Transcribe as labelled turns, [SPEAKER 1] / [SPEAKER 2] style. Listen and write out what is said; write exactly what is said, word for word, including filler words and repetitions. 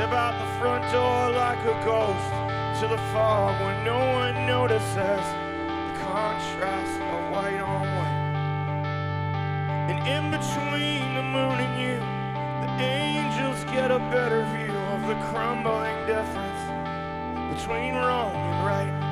[SPEAKER 1] Step out the front door like a ghost to the farm where no one notices the contrast of white on white. And in between the moon and you, the angels get a better view of the crumbling difference between wrong and right.